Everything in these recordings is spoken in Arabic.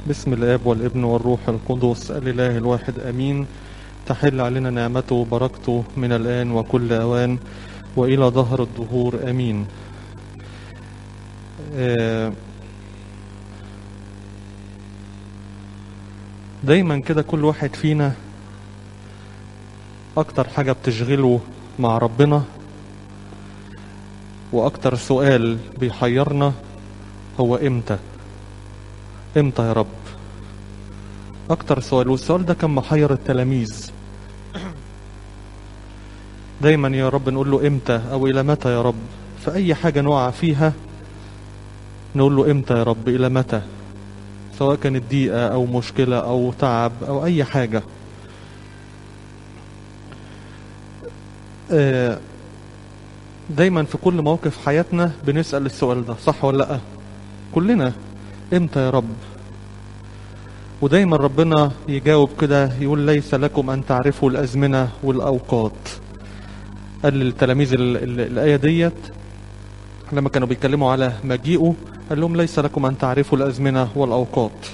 بسم الآب والابن والروح القدس الإله الواحد آمين. تحل علينا نعمته وبركته من الآن وكل أوان وإلى ظهر الدهور آمين. دايما كده كل واحد فينا أكتر حاجة بتشغله مع ربنا وأكتر سؤال بيحيرنا هو إمتى يا رب. أكتر سؤال، والسؤال ده كان محير التلاميذ. دايما يا رب نقول له إمتى أو إلى متى يا رب، في أي حاجة نقع فيها نقول له إمتى يا رب، إلى متى، سواء كانت ضيقة أو مشكلة أو تعب أو أي حاجة. دايما في كل موقف حياتنا بنسأل السؤال ده، صح ولا لأ؟ كلنا إمتى يا رب. ودايما ربنا يجاوب كده يقول ليس لكم أن تعرفوا الأزمنة والأوقات. قال للتلاميذ الآية ديت لما كانوا بيتكلموا على مجيئه، قال لهم ليس لكم أن تعرفوا الأزمنة والأوقات.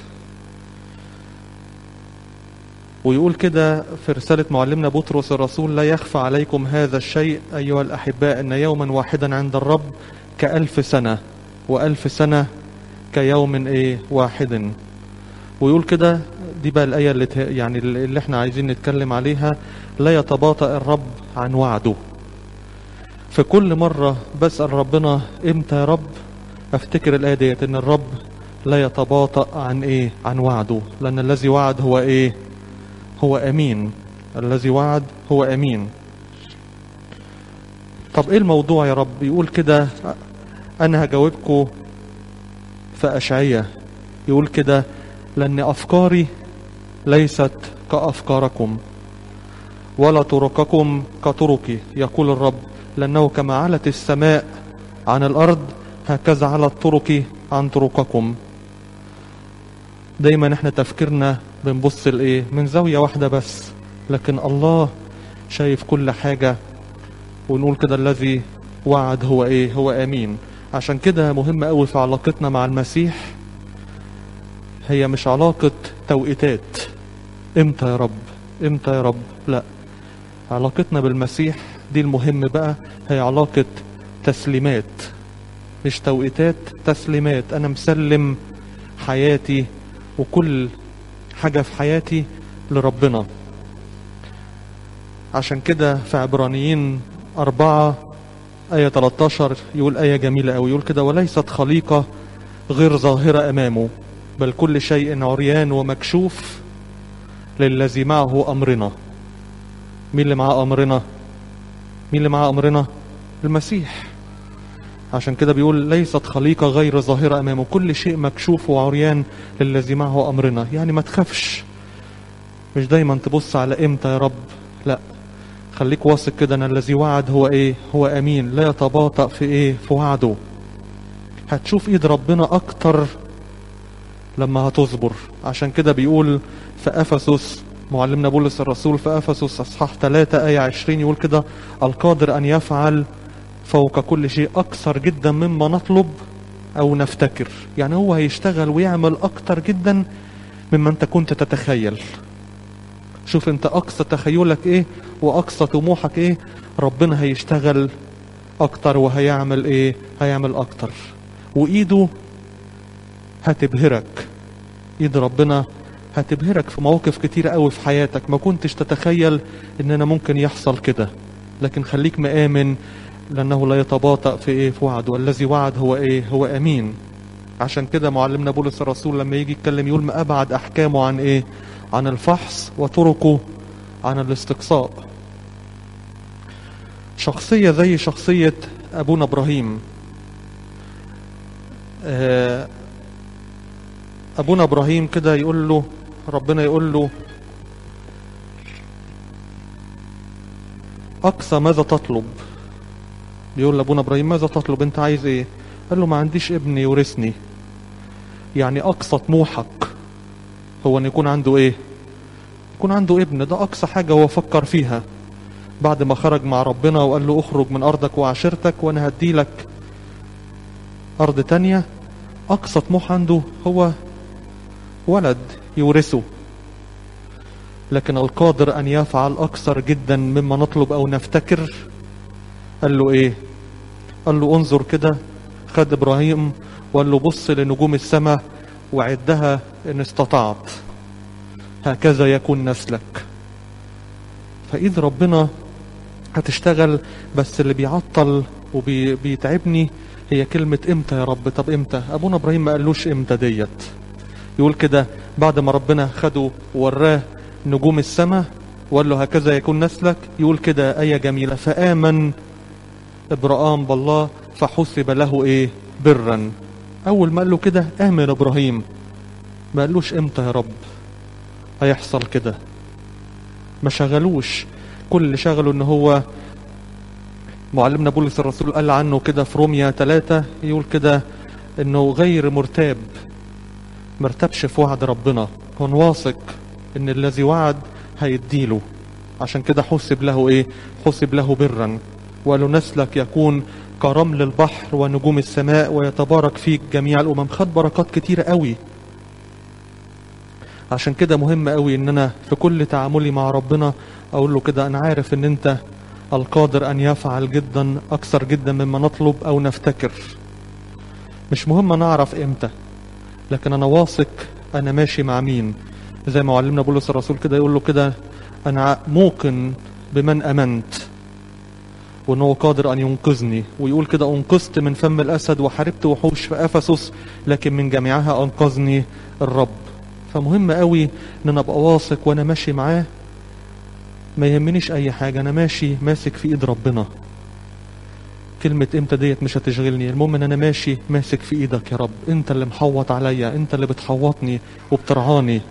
ويقول كده في رسالة معلمنا بطرس الرسول: لا يخفى عليكم هذا الشيء أيها الأحباء، أن يوما واحدا عند الرب كألف سنة، وألف سنة كيوم واحد. ويقول كده، دي بقى الآية اللي احنا عايزين نتكلم عليها: لا يتباطأ الرب عن وعده. في كل مرة بسأل ربنا امتى يا رب، افتكر الآية ديت ان الرب لا يتباطأ عن وعده، لأن الذي وعد هو أمين. الذي وعد هو أمين. طب ايه الموضوع يا رب؟ يقول كده انا هجاوبكم في أشعية، يقول كده: لأن أفكاري ليست كأفكاركم ولا طرقكم كطرقي، يقول الرب، لأنه كما علت السماء عن الأرض هكذا علت طرقي عن طرقكم. دايما احنا تفكيرنا بنبص من زاوية واحدة بس، لكن الله شايف كل حاجة. ونقول كده الذي وعد هو أمين. عشان كده مهم قوي في علاقتنا مع المسيح، هي مش علاقة توقيتات، امتى يا رب امتى يا رب، لا، علاقتنا بالمسيح دي المهم بقى، هي علاقة تسليمات، مش توقيتات، تسليمات. انا مسلم حياتي وكل حاجة في حياتي لربنا. عشان كده في عبرانيين 4 آية 13 يقول آية جميلة أوي، يقول كده: وليست خليقة غير ظاهرة أمامه، بل كل شيء عريان ومكشوف للذي معه أمرنا. مين اللي معاه أمرنا؟ مين اللي معاه أمرنا؟ المسيح. عشان كده بيقول ليست خليقة غير ظاهرة أمامه، كل شيء مكشوف وعريان للذي معه أمرنا. يعني ما تخافش، مش دايما تبص على إمتى يا رب، لا، خليك واثق كده أن الذي وعد هو أمين، لا يتباطأ في وعده. هتشوف إيد ربنا أكتر لما هتصبر. عشان كده بيقول في أفسس معلمنا بولس الرسول في أفسس أصحاح 3 آية 20 يقول كده: القادر أن يفعل فوق كل شيء أكثر جدا مما نطلب أو نفتكر. يعني هو هيشتغل ويعمل أكتر جدا مما أنت كنت تتخيل. شوف أنت أقصى تخيلك وأقصى طموحك ربنا هيشتغل أكتر وهيعمل هيعمل أكتر. وإيده هتبهرك، ايد ربنا هتبهرك في مواقف كتيرة قوي في حياتك ما كنتش تتخيل اننا ممكن يحصل كده. لكن خليك مآمن، لانه لا يتباطأ في وعده، والذي وعد هو امين. عشان كده معلمنا بولس الرسول لما يجي يتكلم يقول: ما ابعد احكامه عن الفحص وطرقه عن الاستقصاء. شخصية زي شخصية ابونا ابراهيم. ابونا ابراهيم كده يقول له ربنا، يقول له: اقصى ماذا تطلب؟ بيقول لابونا ابراهيم: ماذا تطلب، انت عايز ايه؟ قال له: ما عنديش ابن يورثني. يعني اقصى طموحك هو ان يكون عنده يكون عنده ابن. ده اقصى حاجة هو فكر فيها بعد ما خرج مع ربنا وقال له: اخرج من ارضك وعشيرتك وانا هديلك ارض تانية. اقصى طموح عنده هو ولد يورثه، لكن القادر أن يفعل أكثر جدا مما نطلب أو نفتكر. قال له إيه؟ قال له انظر كده، خد إبراهيم وقال له بص لنجوم السماء وعدها إن استطعت، هكذا يكون نسلك. فإذ ربنا هتشتغل، بس اللي بيعطل وبيتعبني هي كلمة امتى يا رب. طب امتى؟ ابونا ابراهيم ما قالوش امتى ديت. يقول كده بعد ما ربنا خده ووراه نجوم السماء وقال له هكذا يكون نسلك، يقول كده آية جميلة: فآمن إبراهام بالله فحسب له ايه؟ برا. اول ما قال له كده آمن ابراهيم، ما قالوش امتى يا رب هيحصل كده. ما شغلوش، كل اللي شغله ان هو معلمنا بولس الرسول قال عنه كده في روميا 3، يقول كده انه غير مرتاب، مرتبش في وعد ربنا، كان واثق ان الذي وعد هيديله. عشان كده حسب له ايه؟ حسب له برا، وقالوا نسلك يكون كرمل البحر ونجوم السماء ويتبارك فيك جميع الامم. خد بركات كتيرة قوي. عشان كده مهم قوي ان انا في كل تعاملي مع ربنا اقول له كده انا عارف ان انت القادر ان يفعل جدا اكثر جدا مما نطلب او نفتكر. مش مهم نعرف امتى، لكن انا واثق انا ماشي مع مين. زي ما علمنا بولس الرسول كده، يقول له كده انا موقن بمن امنت وانه قادر ان ينقذني. ويقول كده انقذت من فم الاسد وحاربت وحوش في افسس، لكن من جميعها انقذني الرب. فمهم قوي ان انا ابقى واثق وانا ماشي معاه، ما يهمنيش اي حاجة، انا ماشي ماسك في ايد ربنا. كلمة امتى ديت مش هتشغلني، المهم ان انا ماشي ماسك في ايدك يا رب، انت اللي محوط عليا، انت اللي بتحوطني وبترعاني.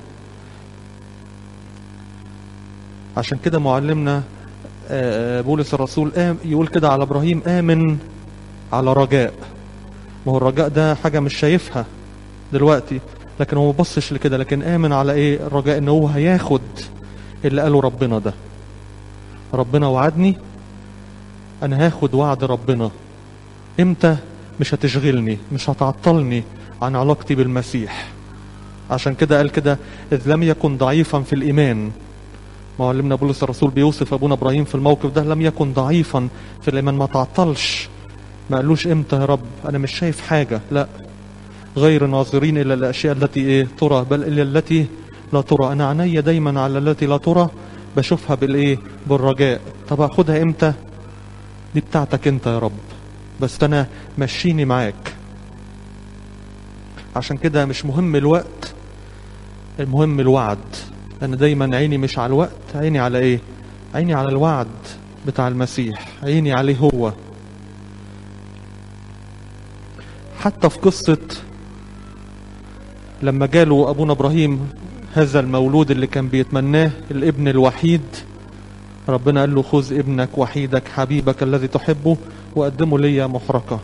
عشان كده معلمنا بولس الرسول يقول كده على ابراهيم آمن على رجاء. ما هو الرجاء ده حاجة مش شايفها دلوقتي، لكن هو مبصش لكده، لكن آمن على ايه؟ الرجاء ان هو هياخد اللي قاله ربنا ده. ربنا وعدني، انا هاخد وعد ربنا. امتى؟ مش هتشغلني، مش هتعطلني عن علاقتي بالمسيح. عشان كده قال كده اذ لم يكن ضعيفا في الايمان. معلمنا بولس الرسول بيوصف ابونا ابراهيم في الموقف ده، لم يكن ضعيفا في الايمان، ما تعطلش. ما قالوش امتى يا رب انا مش شايف حاجة، لا، غير ناظرين الى الاشياء التي ايه ترى، بل الى التي لا ترى. انا عيني دايما على التي لا ترى، بشوفها بالايه؟ بالرجاء. طب اخدها امتى؟ دي بتاعتك انت يا رب، بس انا مشيني معاك. عشان كده مش مهم الوقت، المهم الوعد. انا دايما عيني مش على الوقت، عيني على ايه؟ عيني على الوعد بتاع المسيح، عيني عليه هو. حتى في قصة لما جاله ابونا ابراهيم هذا المولود اللي كان بيتمناه، الابن الوحيد، ربنا قال له خذ ابنك وحيدك حبيبك الذي تحبه وقدمه لي محرقة.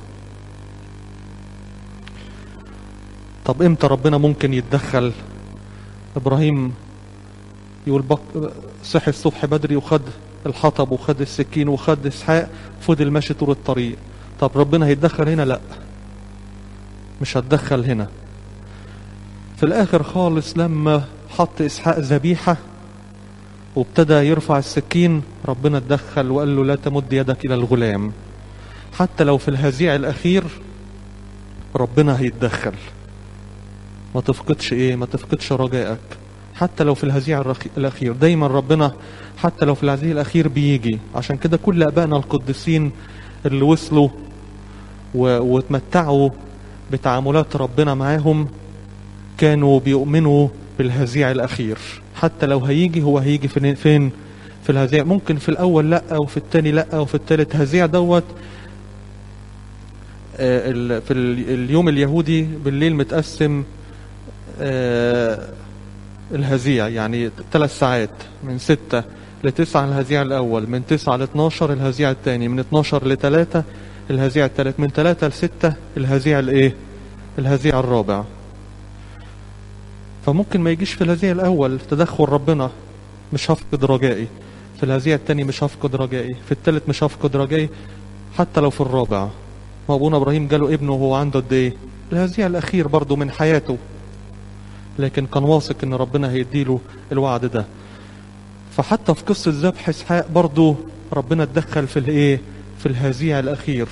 طب امتى ربنا ممكن يتدخل؟ ابراهيم يقول صحي الصبح بدري وخد الحطب وخد السكين وخد اسحاق، فضل ماشي طول الطريق. طب ربنا هيتدخل هنا؟ لا، مش هتدخل هنا. في الاخر خالص لما حط اسحاق ذبيحة وابتدى يرفع السكين، ربنا اتدخل وقال له لا تمد يدك الى الغلام. حتى لو في الهزيع الاخير ربنا هيتدخل. ما تفقدش ايه؟ ما تفقدش رجائك. حتى لو في الهزيع الاخير دايما ربنا، حتى لو في الهزيع الاخير بيجي. عشان كده كل ابائنا القديسين اللي وصلوا واتمتعوا بتعاملات ربنا معاهم كانوا بيؤمنوا بالهزيع الاخير. حتى لو هيجي، هو هيجي فين؟ في الهزيع. ممكن في الاول لا، وفي الثاني لا، وفي الثالث هزيع دوت. في اليوم اليهودي بالليل متقسم الهزيع، يعني 3 ساعات، من 6 ل9 الهزيع الاول، من 9 ل12 الهزيع الثاني، من 12 ل3 الهزيع الثالث، من 3 ل6 الهزيع الايه؟ الهزيع الرابع. فممكن ما يجيش في الهزيع الاول تدخل ربنا، مش هفقد رجائي. في الهزيع الثاني مش هفقد رجائي، في الثالث مش هفقد رجائي، حتى لو في الرابع. ما ابونا ابراهيم جاله ابنه وهو عنده قد ايه؟ الهزيع الاخير برضه من حياته. لكن كان واثق ان ربنا هيديله الوعد ده. فحتى في قصة ذبح اسحاق برضو ربنا اتدخل في الايه، في الهزيع الاخير.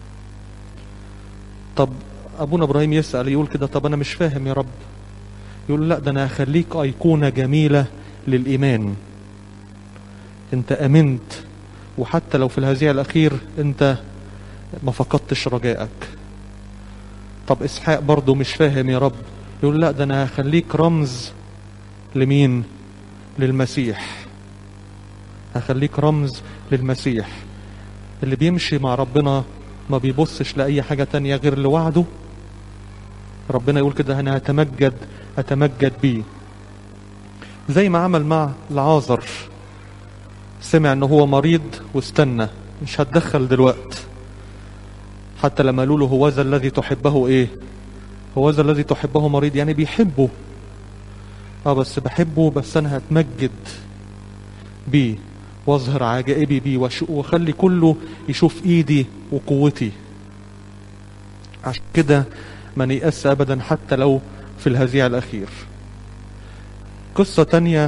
طب ابونا ابراهيم يسأل يقول كده، طب انا مش فاهم يا رب. يقول لا، ده انا هخليك ايقونة جميلة للايمان. انت امنت، وحتى لو في الهزيع الاخير انت ما فقدتش رجائك. طب اسحاق برضو مش فاهم يا رب. يقول لا، ده انا هخليك رمز لمين؟ للمسيح. هخليك رمز للمسيح اللي بيمشي مع ربنا، ما بيبصش لأي حاجة تانية غير لوعده. ربنا يقول كده، أنا أتمجد بيه. زي ما عمل مع العازر، سمع أنه هو مريض واستنى، مش هتدخل دلوقت. حتى لما قالوا له هوذا الذي تحبه إيه؟ هوذا الذي تحبه مريض، يعني بيحبه. بس بحبه، بس أنا هتمجد بيه واظهر عجائبي بيه وخلي كله يشوف ايدي وقوتي. عشان كده ما نيأس ابدا حتى لو في الهزيع الاخير. قصة تانية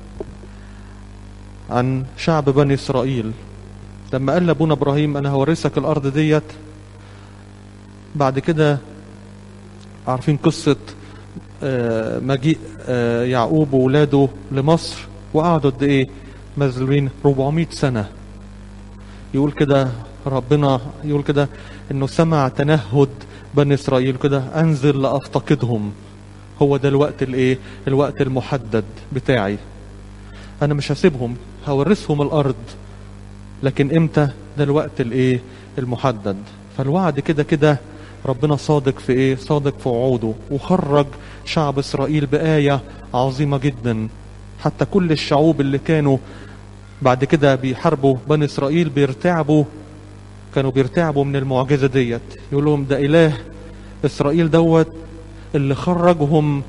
عن شعب بني اسرائيل، لما قال لابونا ابراهيم انا هورثك الارض ديت. بعد كده عارفين قصة مجيء يعقوب وولاده لمصر، وقعدوا قد ايه مذلولين؟ 400 سنة. يقول كده ربنا، يقول كده انه سمع تنهد بني اسرائيل كده، انزل لافتقدهم. هو ده الوقت الايه، الوقت المحدد بتاعي. انا مش هسيبهم، هورثهم الارض، لكن امتى؟ ده الوقت الايه، المحدد. فالوعد كده كده ربنا صادق في ايه، صادق في وعوده. وخرج شعب اسرائيل بآية عظيمة جدا. حتى كل الشعوب اللي كانوا بعد كده بيحاربوا بني اسرائيل كانوا بيرتعبوا من المعجزة ديت. يقول لهم ده اله اسرائيل دوت اللي خرجهم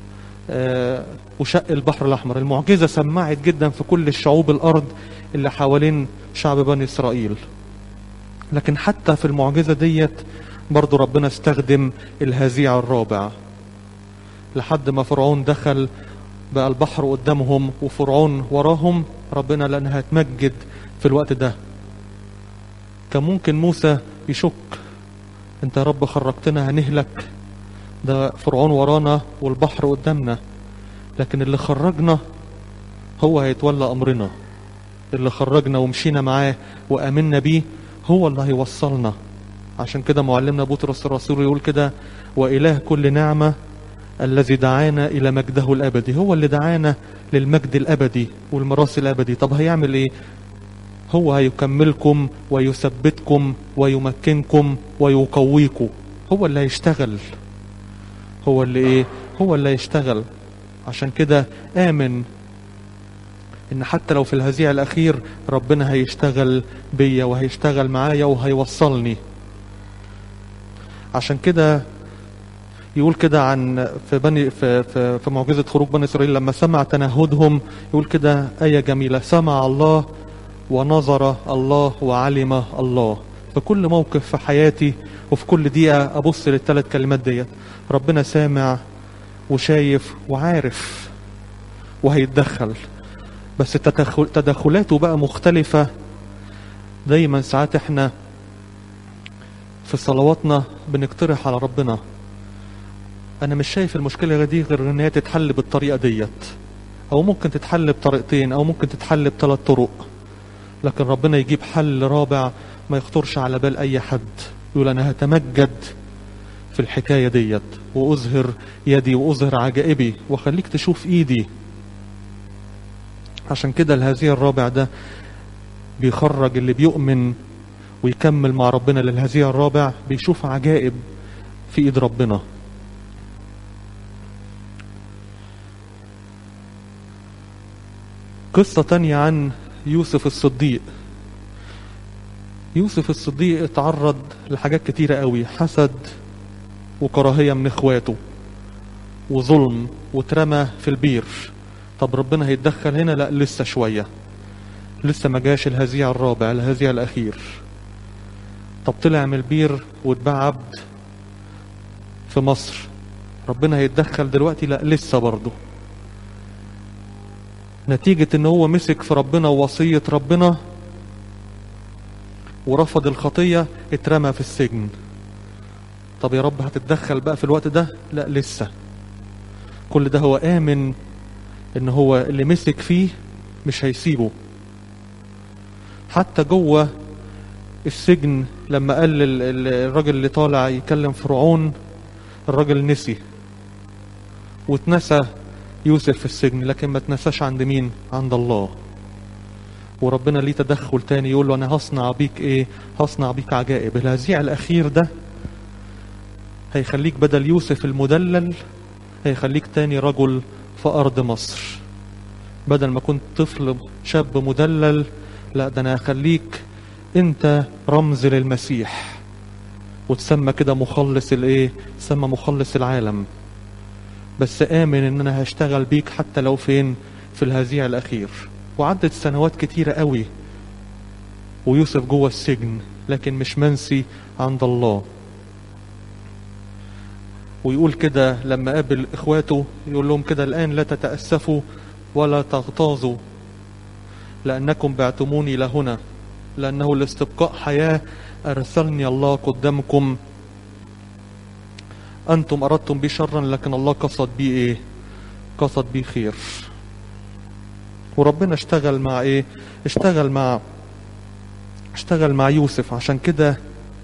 وشق البحر الاحمر. المعجزة سمعت جدا في كل الشعوب الارض اللي حوالين شعب بني اسرائيل. لكن حتى في المعجزة ديت برضو ربنا استخدم الهزيع الرابع، لحد ما فرعون دخل بقى البحر قدامهم وفرعون وراهم. ربنا لأنها هتمجد في الوقت ده. كان ممكن موسى يشك، انت يا رب خرجتنا هنهلك، ده فرعون ورانا والبحر قدامنا. لكن اللي خرجنا هو هيتولى أمرنا. اللي خرجنا ومشينا معاه وآمنا بيه هو اللي هيوصلنا. عشان كده معلمنا بطرس الرسول يقول كده، وإله كل نعمة الذي دعانا إلى مجده الأبدي. هو اللي دعانا للمجد الأبدي والميراث الأبدي. طب هيعمل إيه؟ هو هيكملكم ويثبتكم ويمكنكم ويقويكم. هو اللي هيشتغل، هو اللي إيه؟ هو اللي هيشتغل. عشان كده آمن إن حتى لو في الهزيع الأخير ربنا هيشتغل بيا وهيشتغل معايا وهيوصلني. عشان كده يقول كده عن في معجزة خروج بني إسرائيل لما سمع تنهدهم، يقول كده آية جميلة، سمع الله ونظر الله وعلم الله. في كل موقف في حياتي وفي كل دقيقة أبص للثلاث كلمات ديت، ربنا سامع وشايف وعارف وهيتدخل. بس تدخلاته بقى مختلفة. دايما ساعات احنا في صلواتنا بنقترح على ربنا، انا مش شايف المشكلة دي غير ان هي تتحل بالطريقة ديت، او ممكن تتحل بطريقتين، او ممكن تتحل بثلاث طرق. لكن ربنا يجيب حل رابع ما يخطرش على بال اي حد. يقول انا هتمجد في الحكاية ديت واظهر يدي واظهر عجائبي وخليك تشوف ايدي. عشان كده الهزيع الرابع ده بيخرج اللي بيؤمن ويكمل مع ربنا للهزيع الرابع، بيشوف عجائب في ايد ربنا. قصة تانية عن يوسف الصديق. يوسف الصديق اتعرض لحاجات كتيرة قوي، حسد وكراهية من اخواته وظلم، واترمى في البير. طب ربنا هيتدخل هنا؟ لا، لسه شوية، لسه ما جاش الهزيع الرابع، الهزيع الاخير. طب طلع من البير واتباع عبد في مصر. ربنا هيتدخل دلوقتي؟ لا، لسه برضه. نتيجة ان هو مسك في ربنا ووصية ربنا ورفض الخطية، اترمى في السجن. طب يا رب هتتدخل بقى في الوقت ده؟ لا، لسه. كل ده هو آمن ان هو اللي مسك فيه مش هيسيبه. حتى جوه السجن لما قال الراجل اللي طالع يكلم فرعون، الراجل نسي واتنسى يوسف في السجن، لكن ما اتنساش عند مين؟ عند الله. وربنا ليه تدخل تاني، يقول له انا هصنع بيك ايه؟ هصنع بيك عجائب. الهزيع الاخير ده هيخليك بدل يوسف المدلل، هيخليك تاني رجل في ارض مصر. بدل ما كنت طفل شاب مدلل، لا، ده انا هخليك انت رمز للمسيح، وتسمى كده مخلص الايه؟ تسمى مخلص العالم. بس آمن ان انا هشتغل بيك حتى لو فين؟ في الهزيع الاخير. وعدت سنوات كتيرة قوي ويوسف جوه السجن، لكن مش منسي عند الله. ويقول كده لما قابل اخواته، يقول لهم كده الآن لا تتأسفوا ولا تغتاظوا لأنكم بعتموني لهنا، لأنه لاستبقاء حياة أرسلني الله قدامكم. أنتم أردتم بي شرا، لكن الله قصد بي إيه؟ قصد بي خير. وربنا اشتغل مع إيه؟ اشتغل مع يوسف. عشان كده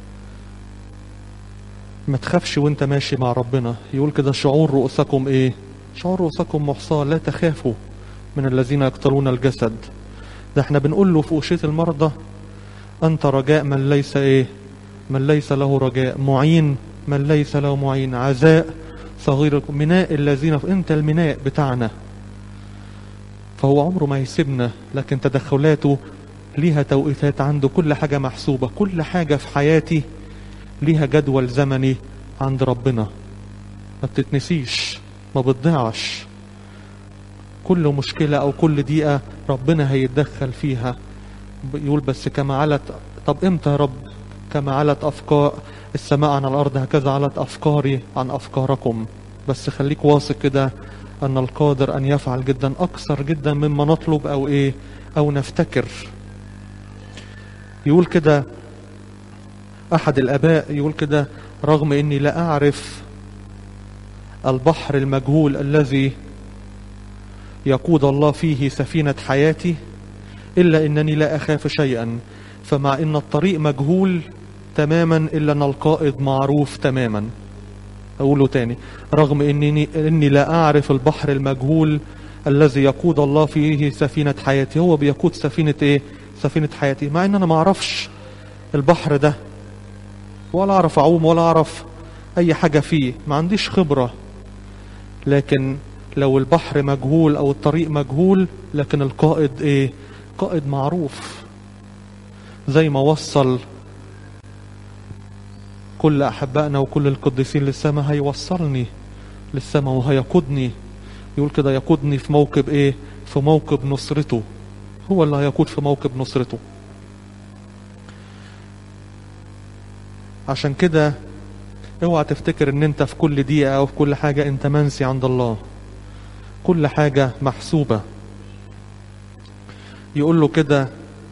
ما تخافش وانت ماشي مع ربنا. يقول كده شعور رؤوسكم إيه؟ شعور رؤوسكم محصاة، لا تخافوا من الذين يقتلون الجسد. ده احنا بنقول له في أوشية المرضى أنت رجاء من ليس إيه؟ من ليس له رجاء، معين من ليس له معين، عزاء صغير، ميناء الذين انت الميناء بتاعنا. فهو عمره ما يسيبنا، لكن تدخلاته ليها توقيتات عنده. كل حاجة محسوبة، كل حاجة في حياتي ليها جدول زمني عند ربنا، ما بتتنسيش، ما بتضيعش. كل مشكلة او كل دقيقة ربنا هيتدخل فيها. يقول بس كما علت، طب امتى يا رب؟ كما علت افكار السماء عن الارض هكذا علت افكاري عن افكاركم. بس خليك واثق كده ان القادر ان يفعل جدا اكثر جدا مما نطلب او ايه او نفتكر. يقول كده احد الاباء، يقول كده رغم اني لا اعرف البحر المجهول الذي يقود الله فيه سفينة حياتي، الا انني لا اخاف شيئا. فمع ان الطريق مجهول تماما الا ان القائد معروف تماما. اقوله تاني، رغم اني لا اعرف البحر المجهول الذي يقود الله فيه سفينة حياتي. هو بيقود سفينة ايه؟ سفينة حياتي. مع ان انا ما اعرفش البحر ده، ولا اعرف اعوم، ولا اعرف اي حاجة فيه، ما عنديش خبرة. لكن لو البحر مجهول او الطريق مجهول، لكن القائد ايه؟ قائد معروف. زي ما وصل كل أحبائنا وكل القديسين للسماء، هيوصلني للسماء وهيقودني. يقول كده يقودني في موكب ايه؟ في موكب نصرته. هو اللي هيقود في موكب نصرته. عشان كده اوعى تفتكر ان انت في كل دقيقة او في كل حاجة انت منسي عند الله. كل حاجة محسوبة. يقول له كده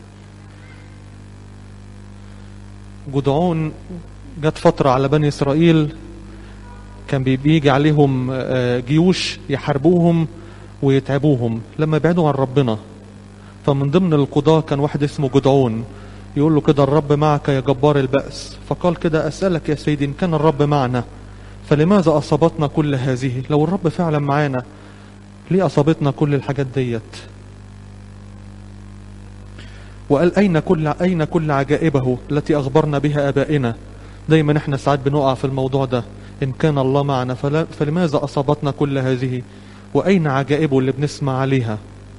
جدعون، جت فترة على بني إسرائيل كان بيجي عليهم جيوش يحاربوهم ويتعبوهم لما يبعدوا عن ربنا. فمن ضمن القضاة كان واحد اسمه جدعون. يقول له كده الرب معك يا جبار البأس. فقال كده أسألك يا سيدي إن كان الرب معنا فلماذا أصابتنا كل هذه؟ لو الرب فعلا معانا ليه أصابتنا كل الحاجات ديت؟ وقال أين كل عجائبه التي أخبرنا بها آبائنا؟ دايما احنا ساعات بنقع في الموضوع ده. إن كان الله معنا فلماذا أصابتنا كل هذه؟ وأين عجائبه اللي بنسمع عليها؟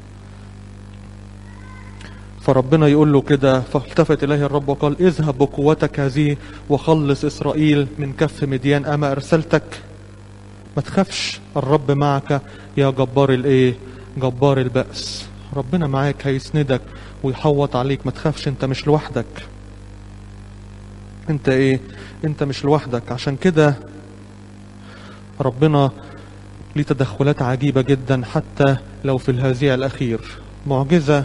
فربنا يقول له كده فالتفت إليه الرب وقال اذهب بقوتك هذه وخلص إسرائيل من كف مديان. أما أرسلتك؟ ما تخافش، الرب معك يا جبار الايه؟ جبار البأس. ربنا معاك، هيسندك ويحوط عليك. ما تخافش، انت مش لوحدك. انت ايه؟ انت مش لوحدك. عشان كده ربنا ليه تدخلات عجيبة جدا حتى لو في الهزيع الأخير. معجزة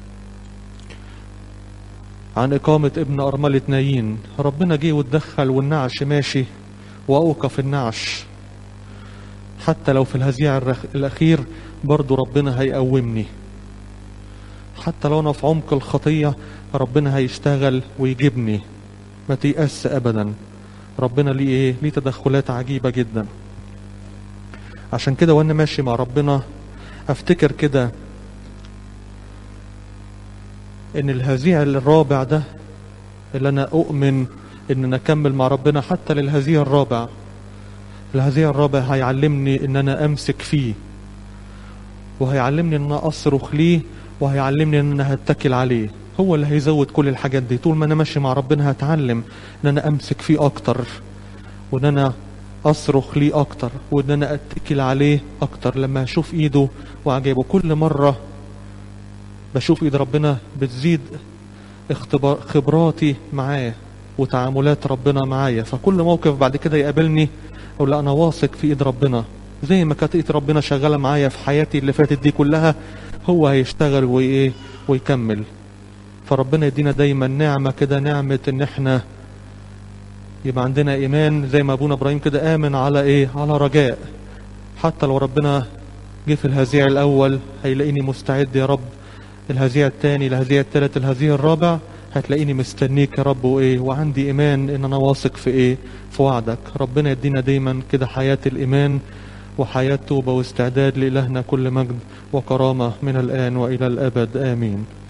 عن إقامة ابن أرملة نايين، ربنا جه واتدخل والنعش ماشي وأوقف النعش. حتى لو في الهزيع الأخير برضو ربنا هيقومني. حتى لو أنا في عمق الخطية ربنا هيشتغل ويجيبني. ما تيأس أبدا. ربنا ليه إيه؟ ليه تدخلات عجيبة جدا. عشان كده وأنا ماشي مع ربنا أفتكر كده إن الهزيع الرابع ده اللي أنا أؤمن إن نكمل مع ربنا حتى للهزيع الرابع. الهزيع الرابع هيعلمني إن أنا أمسك فيه، وهيعلمني إن أنا أصرخ ليه، وهيعلمني إن أنا هتكل عليه. هو اللي هيزود كل الحاجات دي. طول ما أنا ماشي مع ربنا هتعلم إن أنا أمسك فيه أكتر، وإن أنا أصرخ ليه أكتر، وإن أنا أتكل عليه أكتر. لما أشوف إيده وعجيبه كل مرة بشوف إيد ربنا بتزيد خبراتي معاه وتعاملات ربنا معايا. فكل موقف بعد كده يقابلني أقول لا أنا واثق في إيد ربنا. زي ما كانت إيد ربنا شغالة معايا في حياتي اللي فاتت دي كلها، هو هيشتغل ويكمل. فربنا يدينا دايما نعمة كده، نعمة إن احنا يبقى عندنا إيمان زي ما أبونا إبراهيم كده آمن على على رجاء. حتى لو ربنا جه في الهزيع الأول هيلاقيني مستعد يا رب. الهزيع الثاني، الهزيع الثالث، الهزيع الرابع هتلاقيني مستنيك يا رب وعندي إيمان إن أنا واثق في في وعدك. ربنا يدينا دايما كده حياة الإيمان وحياة توبة واستعداد لإلهنا كل مجد وكرامة من الآن وإلى الأبد. آمين.